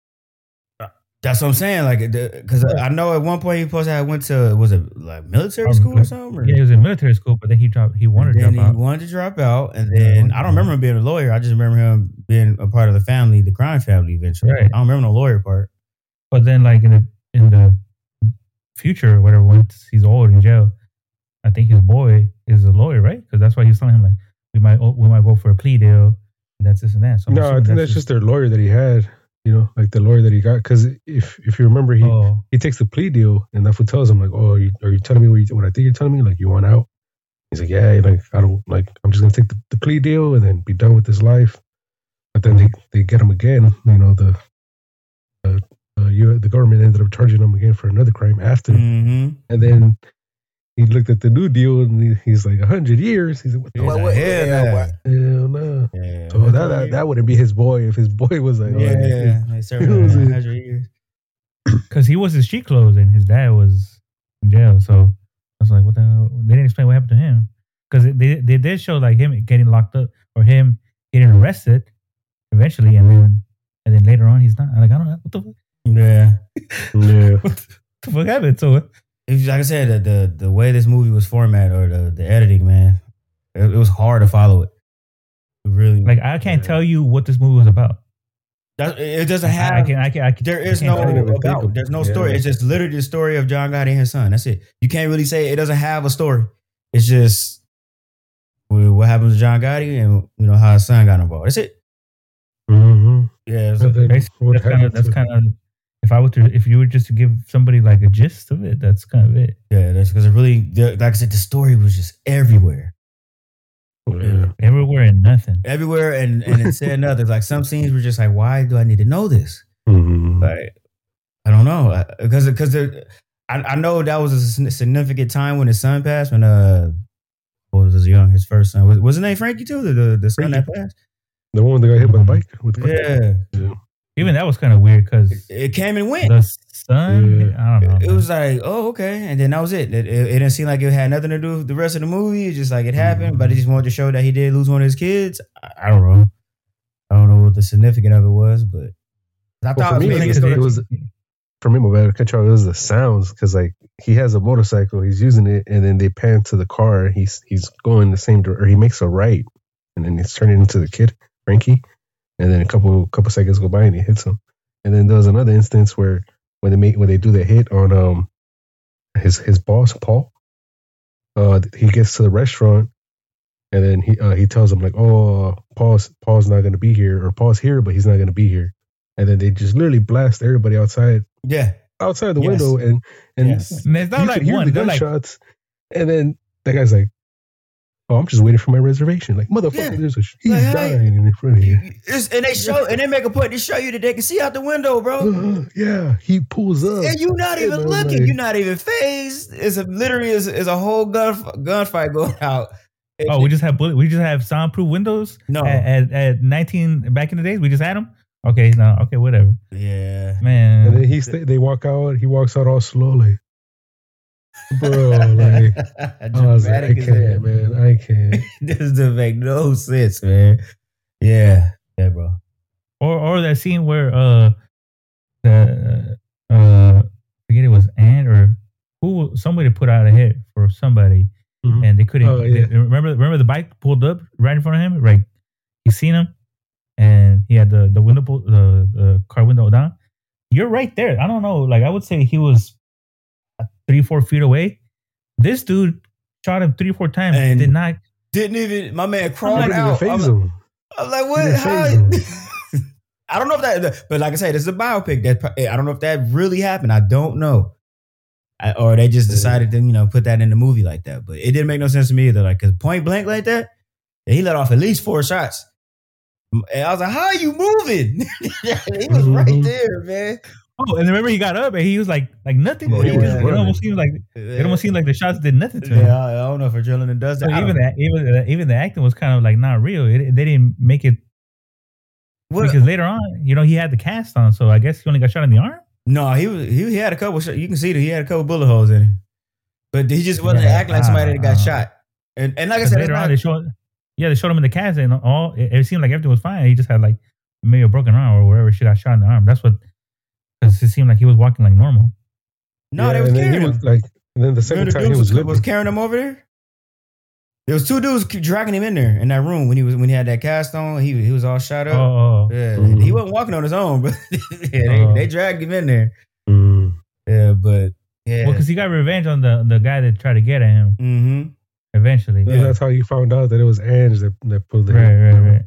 That's what I'm saying. Like, because I know at one point he supposed to have went to was it like military Um, school or something? Or? Yeah, he was in military school, but then he dropped. He wanted to then drop he out. wanted to drop out, and then I don't remember him being a lawyer. I just remember him being a part of the family, the crime family. Eventually, Right. I don't remember the lawyer part. But then, like in the in the future, or whatever, once he's old in jail, I think his boy is a lawyer, right? Because that's why he's telling him like we might we might go for a plea deal, and that's this and that. So I'm No, I assuming think that's just their lawyer that he had. You know, like the lawyer that he got. Because if if you remember, he oh, he takes the plea deal, and that's what tells him like, oh, are you, are you telling me what, you, what I think you're telling me? Like, you want out? He's like, yeah, like I don't like. I'm just gonna take the, the plea deal and then be done with this life. But then they, they get him again. You know, the uh, uh, you, the government ended up charging him again for another crime after. Mm-hmm. And then he looked at the new deal, and he, he's like, a hundred years. He's like, what the He's what, like, what, hell hell, nah. what? Hell no. Yeah, So that, that that wouldn't be his boy if his boy was like, oh, yeah, yeah. yeah. They served You know him what I'm a saying? hundred years. because he was in street clothes and his dad was in jail. So I was like, what the hell? They didn't explain what happened to him because they they did show like him getting locked up or him getting arrested eventually, and then and then later on he's not. Like I don't know what the fuck, Yeah. Yeah. what the fuck happened to it. If, like I said, the, the the way this movie was formatted or the, the editing, man, it, it was hard to follow it. It really, Like I can't yeah. tell you what this movie was about. That, it doesn't I, have. I can I can I can. There is I no can't tell you. about. Think of- There's no yeah. story. It's just literally the story of John Gotti and his son. That's it. You can't really say it doesn't have a story. It's just well, what happens to John Gotti and you know how his son got involved. That's it. Mm-hmm. Yeah. it's- And then Basically, what that's kind happened of that's to- kind of if I were to if you were just to give somebody like a gist of it, that's kind of it. yeah. That's because it really, the, like I said, the story was just everywhere, Yeah. Everywhere and nothing. everywhere, and and it said nothing. Like some scenes were just like, why do I need to know this? Mhm. Like, I don't know, because because I, I know that was a sign- significant time when his son passed. When uh, what was his young, his first son was, was his name Frankie too? The the, the son that passed. The one that got hit by the bike with the bike. Yeah, Even that was kind of weird because it came and went. the sun. Yeah. I don't know. It man. was like, oh, okay, and then that was it. It, it. it didn't seem like it had nothing to do with the rest of the movie. It's just like it happened, but it just wanted to show that he did lose one of his kids. I, I don't know. I don't know what the significance of it was, but I Well, thought for me, maybe it it's was- the- it was- For me, my bad control. It was the sounds because like he has a motorcycle, he's using it, and then they pan to the car. He's he's going the same direction, or he makes a right, and then he's turning into the kid Frankie, and then a couple couple seconds go by and he hits him. And then there was another instance where when they make when they do the hit on um his his boss Paul, uh he gets to the restaurant, and then he uh, he tells him like, oh, Paul's Paul's not gonna be here, or Paul's here but he's not gonna be here, and then they just literally blast everybody outside. Yeah. Outside the Yes. window, and and Yes. And it's not you like could hear one. the They're like, gunshots, and then that guy's like, "Oh, I'm just waiting for my reservation." Like, motherfucker, Yeah. there's a he's Like, hey. dying in front of you. It's, and they show and they make a point to show you that they can see out the window, bro. Uh, yeah, he pulls up, And you're not even And I'm looking. like- You're not even phased. It's a literally is is a whole gun gunfight going out. oh, we just have bullet, we just have soundproof windows. No. at, at, at nineteen back in the days, we just had them. Okay, no, okay, whatever, Yeah. man. and then he sta they walk out. He walks out all slowly, bro. Like, I was like, I Dramatic as can't, hell. man, I can't. This doesn't make no sense, man. Yeah. Yeah, bro. Or or that scene where uh the uh I forget it was Ant or who somebody put out a hit for somebody Mhm. and they couldn't Oh, yeah. they- remember remember the bike pulled up right in front of him, right? You seen him and he had the the window pull, the the car window down. You're right there. I don't know, like I would say he was three four feet away. This dude shot him three four times and And- did not. Didn't even my man He crawled didn't even out. I'm phase like, him. I'm like, what? didn't How? phase I don't know if that, but like I said, this is a biopic. That I don't know if that really happened. I don't know, I, or they just decided to you know put that in the movie like that. But it didn't make no sense to me either. Like, cause point blank like that, he let off at least four shots. And I was like, how are you moving? He was right Mhm. there, man. Oh, and remember he got up and he was like like nothing. Well, it, he was- was it running. almost seemed like it almost seemed like the shots did nothing to him. Yeah, I, I don't know if adrenaline does So that. I even don't- that, even the, even the acting was kind of like not real. It, they didn't make it What- because later on, you know, he had the cast on, so I guess he only got shot in the arm. No, he was he, he had a couple. Sh- you can see that he had a couple bullet holes in him, but he just wasn't Yeah, acting like somebody that got uh, shot. And and like I 'Cause said, later it's on, not- they showed, yeah, they showed him in the cast, and all it, it seemed like everything was fine. He just had like maybe a broken arm or whatever. She got shot in the arm. That's what because it seemed like he was walking like normal. no, Yeah, they was and then carrying he him. was like, and then the second Remember the time dude he was, was was limping. carrying him over there. There was two dudes keep dragging him in there in that room when he was when he had that cast on. He he was all shot Oh, up. oh, Yeah, Mhm. he wasn't walking on his own, but yeah, they, Oh. they dragged him in there. Mm. Yeah, but yeah, well, because he got revenge on the the guy that tried to get at him mm-hmm. eventually. And that's how you found out that it was Ange that, that pulled the Right, right, right.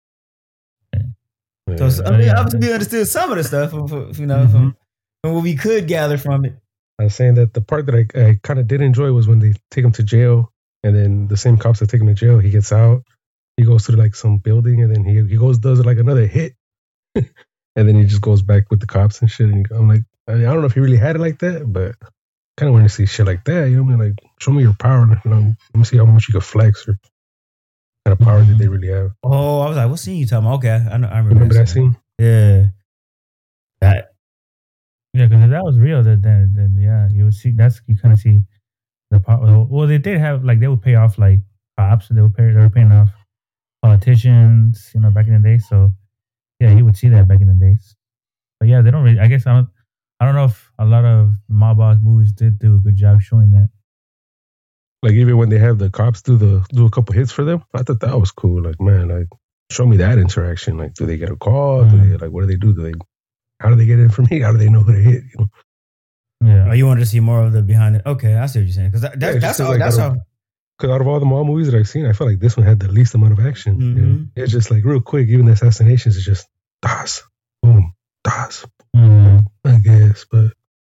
Yeah. So, so I Yeah. mean, obviously we understood some of the stuff, from, from, you know, Mhm. from, from what we could gather from it. I was saying that the part that I, I kind of did enjoy was when they take him to jail, and then the same cops that take him to jail, he gets out, he goes to like some building, and then he he goes does like another hit, and then he just goes back with the cops and shit. And I'm like, I, mean, I don't know if he really had it like that, but kind of want to see shit like that. You know what I mean? Like, show me your power. You know, let me see how much you can flex or kind of power Mhm. that they really have. Oh, I was like, what scene you talking about? Okay, I, know, I remember, Remember that scene? Yeah. That, Yeah, because if that was real, then, then then yeah, you would see that's you kind of see the po- well, they did have like they would pay off like cops, they would pay they were paying off politicians, you know, back in the day. So yeah, you would see that back in the days. But yeah, they don't really. I guess I don't. I don't know if a lot of mob boss movies did do a good job showing that. Like even when they have the cops do the do a couple hits for them, I thought that was cool. Like, man, like show me that interaction. Like, do they get a call? Do they like what do they do? Do they how do they get information? How do they know who to hit? You know? Yeah. oh, you wanted to see more of the behind it? Okay, I see what you're saying. Because that, that, Yeah, that's just all. like That's out all. of- Because out of all the mob movies that I've seen, I feel like this one had the least amount of action. you know? Mhm. It's just like real quick. Even the assassinations is just das, boom, das. Mhm. I guess, but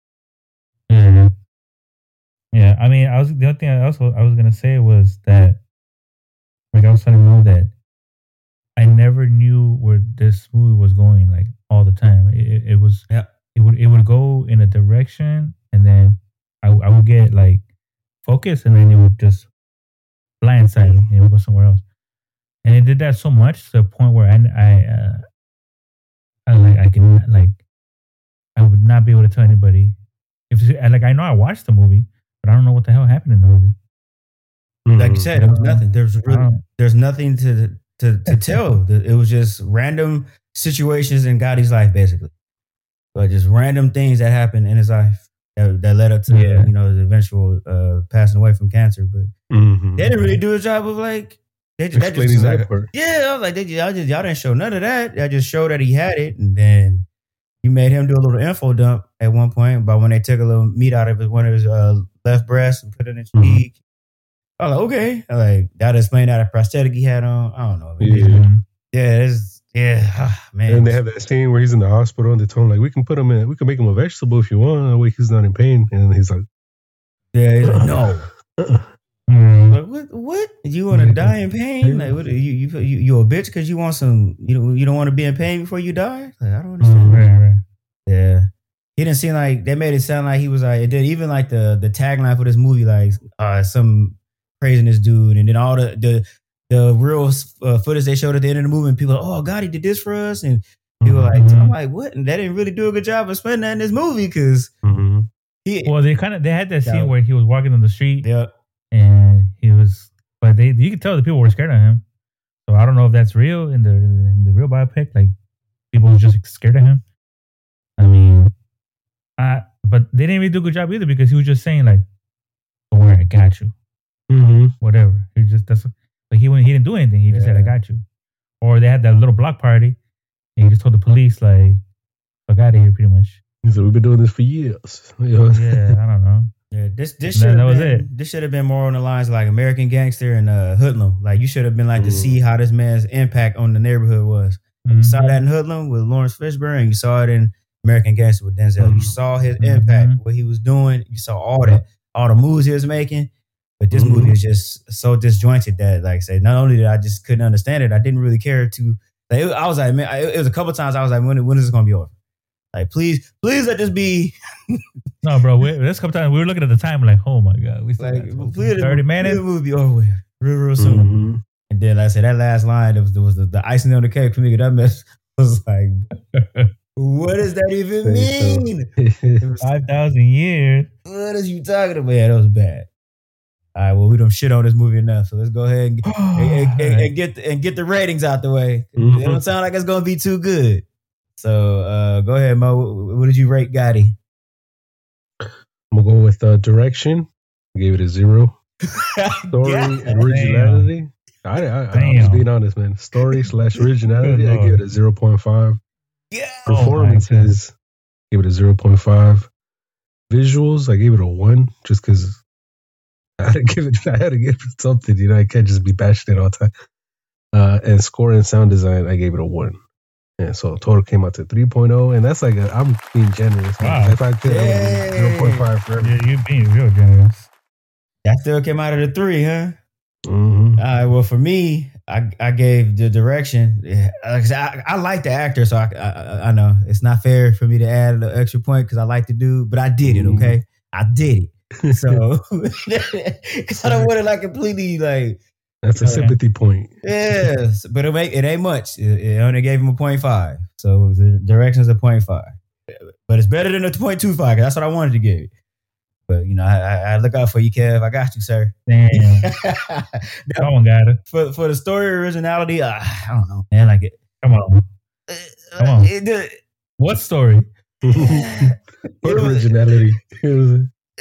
Yeah. Yeah. I mean, I was the other thing I also I was gonna say was that like I was telling know that I never knew where this movie was going like all the time. It, it, it was Yeah. it would it would go in a direction and then I I would get like focused and then it would just blindside me and it would go somewhere else. And it did that so much to the point where I I uh, I like I can like I would not be able to tell anybody if it's- like I know I watched the movie, but I don't know what the hell happened in the movie. Like you mm, said, there was Uh, nothing. There's I really, don't- there's nothing to to to tell. It was just random situations in Gotti's life, basically. But just random things that happened in his life that, that led up to Yeah. you know the eventual uh, passing away from cancer. But mhm. they didn't really do a job of like They, that just Explaining was that like, part. yeah, I was like, they, y'all, just, y'all didn't show none of that. Y'all just showed that he had it, and then you made him do a little info dump at one point about when they took a little meat out of his, one of his uh, left breast and put it in his Mhm. cheek. I was like, okay, I like that explained that a prosthetic he had on. I don't know. Yeah. Yeah, it's, yeah, ah, man. And they have that scene where he's in the hospital and they told him like, we can put him in, we can make him a vegetable if you want. That way he's not in pain. And he's like, Yeah, he's like, no. uh-uh. Mm. Like, what? What? You want to die in pain? Like, what? You you you, you a bitch because you want some? You don't you don't want to be in pain before you die? Like, I don't understand. Mm, right, right. Yeah, he didn't seem like they made it sound like he was like. It did even like the the tagline for this movie, like uh, some praising this dude, and then all the the the real uh, footage they showed at the end of the movie, and people, are, oh God, he did this for us, and people were like, Mhm. I'm like, what? And they didn't really do a good job of explaining that in this movie because Mm-hmm. he, Well, they kind of they had that scene Yeah. where he was walking on the street yeah, and he was, but they you could tell the people were scared of him. So I don't know if that's real in the in the real biopic. Like people were just scared of him. I mean, I but they didn't really do a good job either because he was just saying like, "Don't worry, I got you." Mm-hmm. Whatever. He just that's like he went he didn't do anything. He just said, "I Yeah. got you." Or they had that little block party, and he just told the police like, "Fuck out of here," pretty much. He said, we've been doing this for years. You know? Yeah, I don't know. yeah. This this That- should that was been, it. This should have been more on the lines of like American Gangster and uh, Hoodlum. Like you should have been like to Mhm. see how this man's impact on the neighborhood was. You saw Mhm. that in Hoodlum with Lawrence Fishburne, and you saw it in American Gangster with Denzel. You Mhm. saw his Mhm. impact, what he was doing. You saw all that, all the moves he was making. But this Mhm. movie is just so disjointed that, like I say, not only did I just couldn't understand it, I didn't really care to. Like, it- I was like, man, I- it was a couple times I was like, when, when is this going to be over? Like, please, please let this be. No, bro. We, this couple times we were looking at the time like, oh my god, we still Like, got please, thirty please minutes. the movie be over with real, real soon. Mhm. And then, like I said, that last line, it was, it was the, the icing on the cake for me. That mess was like, what does that even Say so. mean? It was, Five thousand years. what is you talking about? Yeah, that was bad. All right, well, we don't shit on this movie enough, so let's go ahead and, and, and, and get the, and get the ratings out the way. Mhm. It don't sound like it's gonna be too good. So uh, go ahead, Mo. What, what did you rate Gotti? I'm gonna go with uh, direction. I gave it a zero. Story Yeah. originality. I, I, I'm Damn. just being honest, man. Story slash originality. Good I give it a zero point five. Yeah. Oh my Performances. Give it a zero point five. Visuals. I gave it a one, just because I had to give it. I had to give it something. You know, I can't just be bashing it all the time. Uh, and score and sound design. I gave it a one. And so total came out to three point oh, and that's like a, I'm being generous. Wow. If I could, Yay. zero point five for everything. Yeah, you're being real generous. That still came out of the three, huh? Mm-hmm. All right. Well, for me, I, I gave the direction. Yeah, like I, said, I, I like the actor, so I, I I know it's not fair for me to add an extra point because I like the dude, but I did it. Mhm. Okay, I did it. So because I don't want to like completely like That's a Okay. sympathy point. yes, but it ain't, it ain't much. It, it only gave him a point five, so the direction's a point five, but it's better than a point two five. That's what I wanted to give. But you know, I, I, I look out for you, Kev. I got you, sir. Damn. Someone got it. for for the story originality, uh, I don't know, man. Like it. Come on. Uh, Come on. It, it, What story? it was- Originality. It was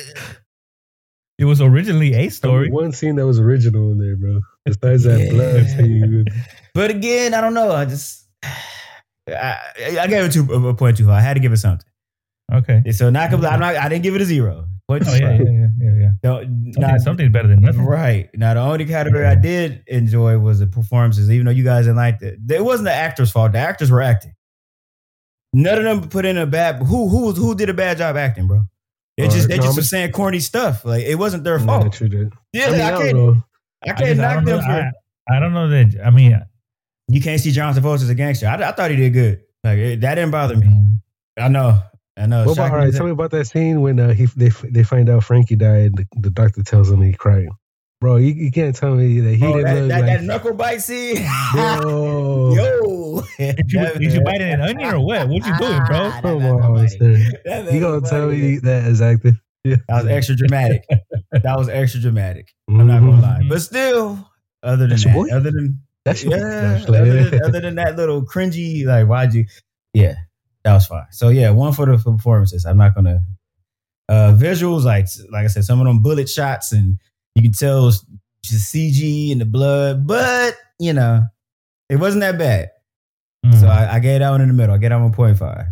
It was originally a story. one scene that was original in there, bro. Besides that Yeah. blood scene. but again, I don't know. I just I, I gave it two, a point two. I had to give it something. Okay. So not complete. I'm not. I didn't give it a zero. Point Oh two yeah, five. yeah, yeah, yeah. yeah. No, Something, not, something's better than nothing. right. Now the only category I did enjoy was the performances. Even though you guys didn't like it, it wasn't the actors' fault. The actors were acting. None of them put in a bad. Who who was who did a bad job acting, bro? They Uh, just they no, just I'm- were saying corny stuff. Like it wasn't their Yeah, fault. true that. Yeah, I mean, I, I don't can't. know. I I, can't just, I, knock don't know, them for. I, I don't know that. I mean, You can't see John Travolta as a gangster. I, I thought he did good. Like it, that didn't bother me. I know. I know. What about, all Shocking right, as tell hell. me about that scene when uh, he they they find out Frankie died. The, the doctor tells him he crying. Bro, you, you can't tell me that he Bro, didn't that, look that, like. that knuckle bite scene. Bro, Yo. did you, did you bite an onion or what? What you doing, bro? That come knuckle on, bite. sir. That You knuckle gonna tell bite. me that is acting? Yeah. That was extra dramatic. That was extra dramatic. I'm not gonna Mhm. lie. But still, other than That's your that, boy? other than That's your yeah, boy. other than, other than that little cringy, like why'd you? Yeah, that was fine. So yeah, one for the for performances. I'm not gonna uh visuals like like I said, some of them bullet shots and you can tell just C G and the blood, but you know, it wasn't that bad. Mm. So I, I gave that one in the middle. I gave that one point five.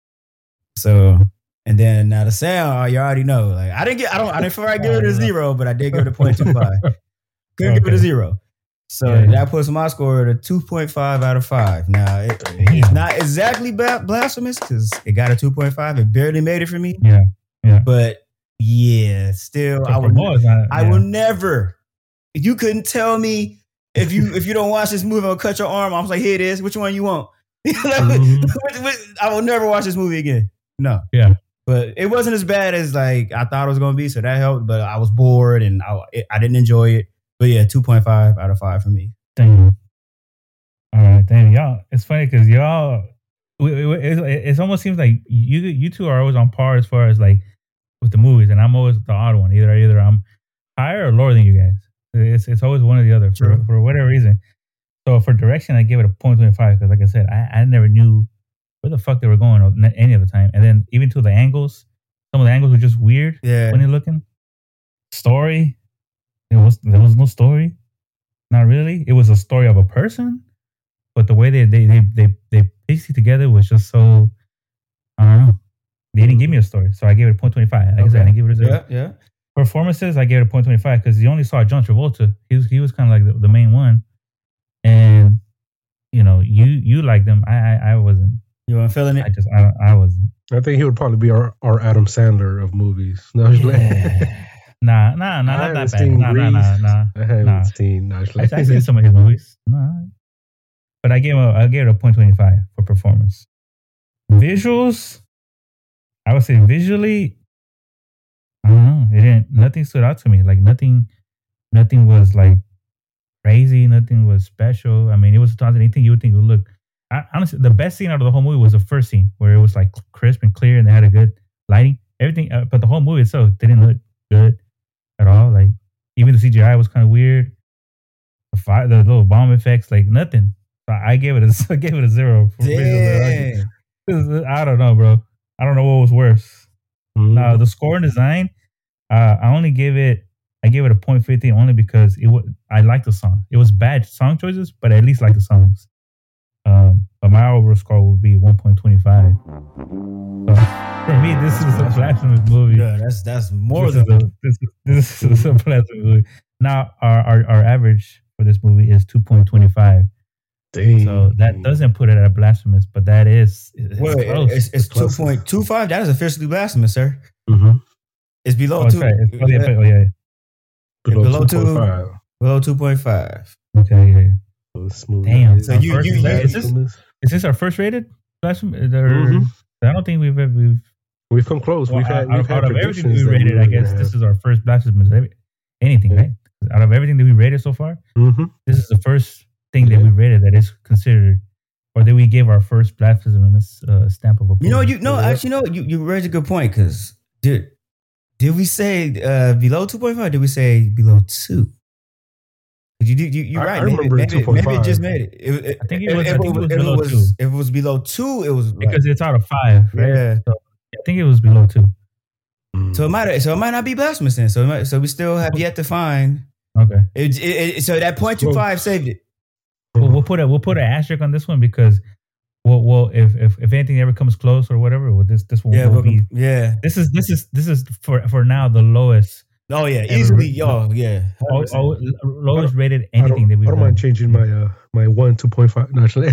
So and then now the sound, oh, you already know. Like I didn't get, I don't, I didn't feel like give it a zero, but I did give it a point two five. Couldn't Okay. give it a zero. So Yeah. that puts my score at a two point five out of five. Now it, it's not exactly ba- blasphemous because it got a two point five. It barely made it for me. Yeah, yeah. But yeah, still, So I for would, boys, I, I yeah. will never. You couldn't tell me if you if you don't watch this movie, I'll cut your arm. I was like, here it is. Which one you want? Mhm. I will never watch this movie again. No. Yeah. But it wasn't as bad as like I thought it was gonna be, so that helped. But I was bored and I it, I didn't enjoy it. But yeah, two point five out of five for me. Damn. All right, damn y'all. It's funny because y'all, we, we, it, it almost seems like you you two are always on par as far as like with the movies, and I'm always the odd one. Either either I'm higher or lower than you guys. It's it's always one or the other for, True. for whatever reason. So for direction, I give it a point twenty five because, like I said, I, I never knew where the fuck they were going any of the time, and then even to the angles, some of the angles were just weird Yeah. when you're looking. Story, there was there was no story. Not really. It was a story of a person, but the way they they they they, they pieced it together was just so. I don't know. They didn't give me a story, so I gave it a point twenty five. Like I said, I didn't give it a zero. Yeah, yeah. Performances, I gave it a point twenty five because you only saw John Travolta. He was he was kind of like the, the main one, and you know you you liked him. I I, I wasn't. You weren't feeling I it? just I I wasn't. I think he would probably be our, our Adam Sandler of movies. No, I was like, Nah, nah, nah, I not haven't that bad. seen Nah, nah, nah, Grease. nah. I haven't Nah. seen. I was I, like, I seen some of his movies. Nah. But I gave him a, I gave it a point twenty five for performance. Visuals, I would say visually, I don't know. It didn't. Nothing stood out to me. Like nothing, nothing was like crazy. Nothing was special. I mean, it was anything you would think would look. I, honestly, the best scene out of the whole movie was the first scene where it was like crisp and clear, and they had a good lighting. Everything, uh, but the whole movie itself didn't look good at all. Like even the C G I was kind of weird. The fire, the little bomb effects, like nothing. So I gave it a, I gave it a zero. For visuals. Damn. I don't know, bro. I don't know what was worse. mm, Uh, the score and design, uh, I only gave it, I gave it a point fifty only because it was, I liked the song. It was bad song choices, but I at least liked the songs. Um, but my overall score would be one point two five. So for me, this is a blasphemous movie. Yeah, that's that's more This than is a, this, is, this is a blasphemous movie. Now, our, our, our average for this movie is two point two five. dang. So that doesn't put it at blasphemous, but that is it's Wait, close. it's, it's two close. point two five. That is officially blasphemous, sir. Mm-hmm. It's below Oh, it's two. right. It's- oh, yeah, oh, yeah, yeah. Below, below two two. point five. Below two point five. Okay, yeah, yeah. So smooth. Damn. So you- First- you- is, you- that- is this is this our first rated blasphemy? Or- Mhm. I don't think we've ever. We've, We've come close. well, we've had, out, we've out had of everything predictions we that rated, we I were guess gonna this have. is our first blasphemous. Anything, Yeah. right? Out of everything that we rated so far, Mhm. this is the first thing that Yeah. we rated that is considered, or that we gave our first blasphemous uh, stamp of approval. You know, you no, Yeah. actually, you know, you you raised a good point because did did we say uh, below two point five? Did we say below two? You you you you're I- right. I maybe, remember maybe, two point five. maybe it just made it. It- it- I think it if- was- I If think it was if below it was two. if it was below two, it was like, because it's out of five, right? yeah. So I think it was below two. Mm. So it might so it might not be blasphemous then. So it might, so we still have yet to find. Okay. It, it, it, so that point two five saved it. We'll, we'll put a we'll put an asterisk on this one because, well, well, if if, if anything ever comes close or whatever, well, this this one Yeah, will but, be. yeah. This is this is this is for for now the lowest, Oh yeah, Ever- easily, yo, yeah. oh, oh, lowest rated I don't, anything that I we've don't done. mind changing my uh my one two point five. No, actually,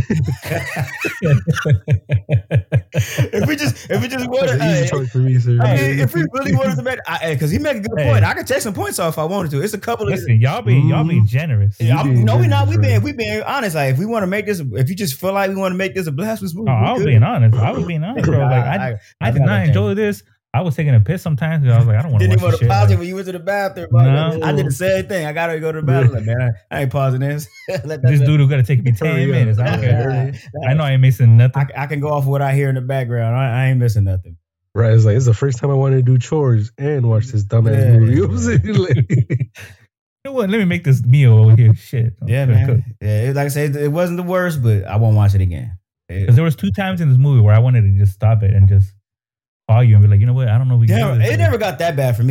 if we just if we just want that's to, an easy choice for me, sir. I mean, if we really wanted to make, because he made a good Hey. point, I could take some points off if I wanted to. It's a couple of. Listen, y'all be y'all be Mhm. generous. You Yeah, I'm, being no, we not. We generous, being right. we being honest. Like, if we want to make this, if you just feel like we want to make this a blasphemous movie, No, we I was could. being honest. I was being honest, bro. Like I, I, did not enjoy this. I was taking a piss sometimes because I was like, I don't want to Didn't watch even this want to shit. pause it Like, when you went to the bathroom. Bro. No. I did the same thing. I gotta go to the bathroom. Like, man, I, I ain't pausing this. Let that this be- dude who got to take me ten Hurry up. minutes. I don't care. Yeah. I know I ain't missing nothing. I, I can go off what I hear in the background. I, I ain't missing nothing. Right, it's like it's the first time I wanted to do chores and watch this dumbass Yeah. movie. You know what I'm saying? Like, You know what? Let me make this meal over here. Shit. Yeah, man. Yeah, it, like I said, it wasn't the worst, but I won't watch it again. It- Because there was two times in this movie where I wanted to just stop it and just call you and be like, you know what? I don't know if we can Yeah, do this. it never got that bad for me.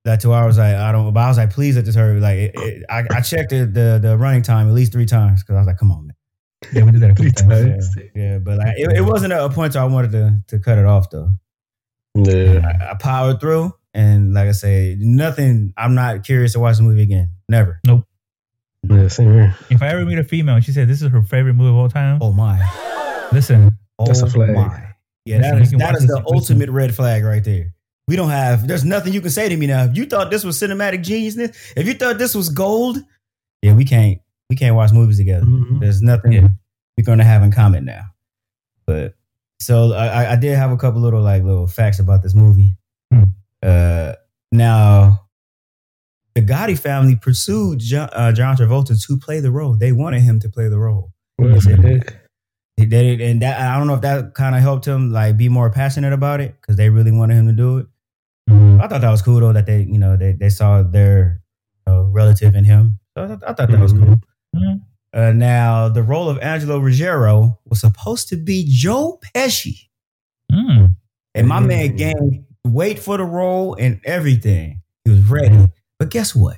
that two hours, I I don't. But I was like, please let this hurry. Like, it, it, I I checked the, the the running time at least three times because I was like, come on, man. Yeah, we did that a couple Three times. times. Yeah, yeah, but like, it, it wasn't a point where I wanted to to cut it off though. Yeah. I, I powered through, and like I say, nothing. I'm not curious to watch the movie again. Never. Nope. Yeah, same here. If I ever meet a female and she said this is her favorite movie of all time, Oh my. listen, Oh That's a flag. my. Yeah, Listen, that you is can that watch is this the and listen. ultimate red flag right there. We don't have. There's nothing you can say to me now. If you thought this was cinematic geniusness, if you thought this was gold, yeah, we can't. We can't watch movies together. Mhm. There's nothing Yeah. we're gonna have in common now. But so I, I did have a couple little like little facts about this movie. Hmm. Uh, now the Gotti family pursued John, uh, John Travolta to play the role. They wanted him to play the role. What the heck? He did it, and that I don't know if that kind of helped him like be more passionate about it because they really wanted him to do it. Mhm. I thought that was cool though that they you know they they saw their you know, relative in him. So I, thought- I thought that was cool. Mhm. Uh, now the role of Angelo Ruggiero was supposed to be Joe Pesci, Mm. and my man Mm. gained weight for the role and everything. He was ready, but guess what?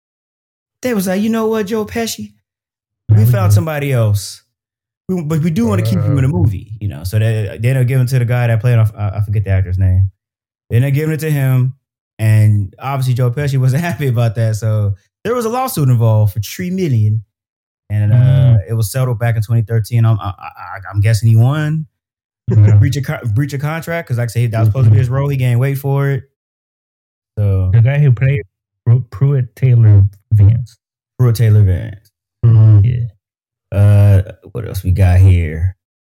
They was like, you know what, Joe Pesci, we found somebody else. We, but we do want to keep you in the movie, you know. So they they ended up giving it to the guy that played off. I, I forget the actor's name. They ended up giving it to him, and obviously Joe Pesci wasn't happy about that. So there was a lawsuit involved for three million, and uh, Mm. it was settled back in twenty thirteen. I'm I, I, I'm guessing he won Yeah. breach of co- breach of contract because, like I said, that was supposed to be his role. He gained weight for it. So The guy who played Pru- Pruitt Taylor Vance. Pruitt Taylor Vance. Mhm. Yeah. Uh, what else we got here?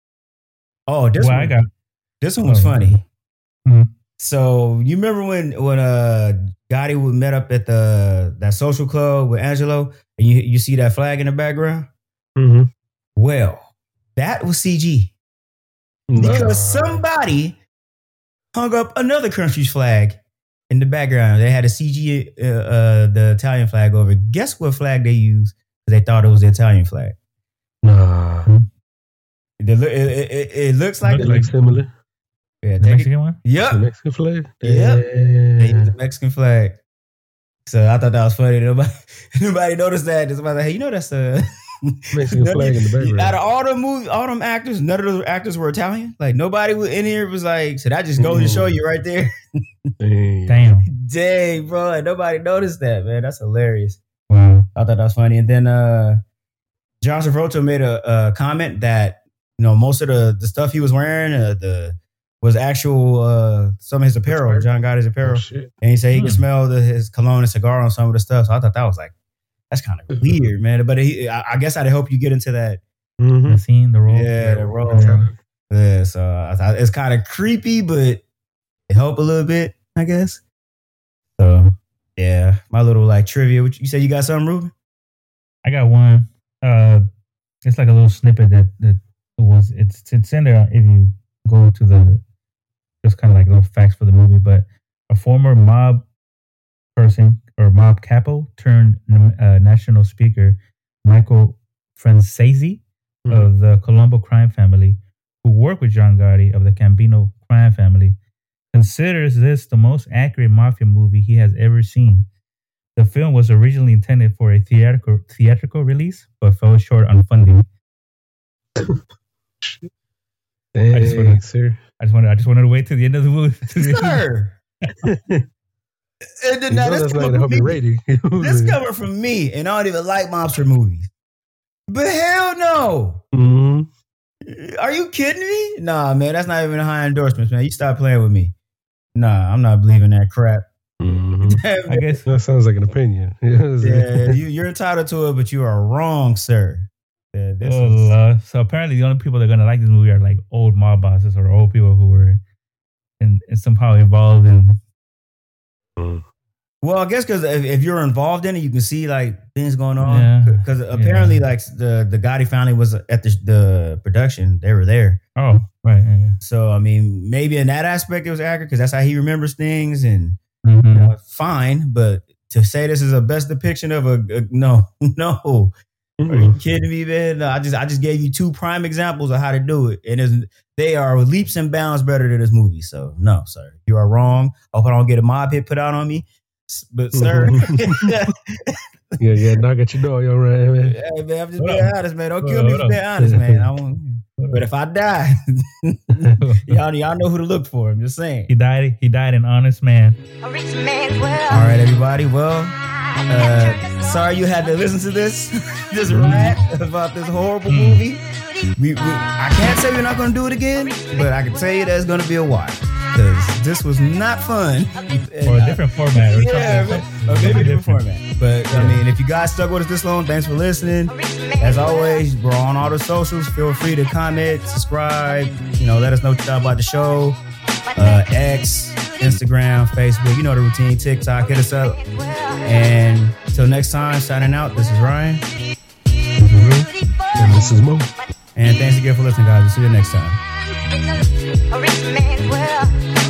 Oh, this well, one. I got. This one was Oh, funny. Mhm. So you remember when when uh Gotti would met up at the that social club with Angelo, and you you see that flag in the background? Mhm. Well, that was C G because Nah. somebody hung up another country's flag in the background. They had a C G uh, uh the Italian flag over. Guess what flag they used? Because they thought it was the Italian flag. Nah. It, it, it, it, it looks like, Look like similar. yeah, The take it- Mexican one? Yep. The Mexican flag? Yep. They Damn. used the Mexican flag. So I thought that was funny. Nobody, nobody noticed that. Just like, hey, you know that's a Mexican flag in the background. Out of all the movie, all them actors, none of those actors were Italian. Like nobody was in here was like, so that just goes to show you right there. Damn. Damn. Dang, bro, like, nobody noticed that, man. That's hilarious. Wow. I thought that was funny. And then uh John Travolta made a, a comment that you know most of the the stuff he was wearing, uh, the was actual uh some of his apparel, John Gotti's Oh, apparel. shit. And he said he could Hmm. smell the, his cologne and cigar on some of the stuff. So I thought that was like, that's kind of weird, man. But he, I, I guess I'd help you get into that. Mhm. The scene, the role. Yeah, the role. Yeah. Yeah, so I thought it's kind of creepy, but it helped a little bit, I guess. So yeah, my little like trivia. What you, you said you got something, Ruben? I got one. Uh, it's like a little snippet that that was it's it's in there if you go to the just kind of like little facts for the movie. But a former mob person or mob capo turned uh, national speaker, Michael Francesi Mhm. of the Colombo crime family, who worked with John Gotti of the Gambino crime family, considers this the most accurate mafia movie he has ever seen. The film was originally intended for a theatrical theatrical release, but fell short on funding. Dang, just wanna- sir. I just wanted I just wanted to wait to the end of the movie. to the- Sir. And then, You now know this that's not coming gonna help from your me. rating. This coming from me, and I don't even like monster movies. But hell no. Mhm. Are you kidding me? Nah, man, that's not even a high endorsement, man. You stop playing with me. Nah, I'm not believing that crap. Mhm. I guess That sounds like an opinion. Yeah, you, you're entitled to it, but you are wrong, sir. Yeah, this oh, is, uh, so apparently the only people that are gonna like this movie are like old mob bosses or old people who were in, in somehow involved in. Mhm. well, I guess because if, if you're involved in it, you can see like things going on. Yeah, Because apparently, yeah. like the the Gotti family was at the the production; they were there. Oh, right. Yeah, So I mean, maybe in that aspect it was accurate because that's how he remembers things, and yeah. Mhm. you know, fine. But to say this is a best depiction of a, a no, no. Are you Mhm. kidding me, man? No, I just I just gave you two prime examples of how to do it, and it's, they are leaps and bounds better than this movie. So no, sir, you are wrong. I hope I don't get a mob hit put out on me. But sir, yeah, yeah, knock at your door, yo, right, man. hey, man, I'm just What being up? honest, man. Don't What kill up? me What for up? being honest, man. I won't, What but up? if I die, y'all, y'all know who to look for. I'm just saying. He died. He died an honest man. All right, everybody. Well, uh, sorry you had to listen to this this rant about this horrible movie. We, we, I can't say we're not going to do it again, but I can tell you that it's going to be a while because this was not fun. And Or a I- different format. Or yeah, something. or maybe a Maybe different different. format. But I mean, if you guys stuck with us this long, thanks for listening. As always, we're on all the socials. Feel free to comment, subscribe. You know, let us know what you thought about the show. Uh, X, Instagram, Facebook. You know the routine. TikTok. Hit us up. And until next time, signing out. This is Ryan, Mm-hmm. And this is Mo. and thanks again for listening, guys. We'll see you next time. A rich man's world.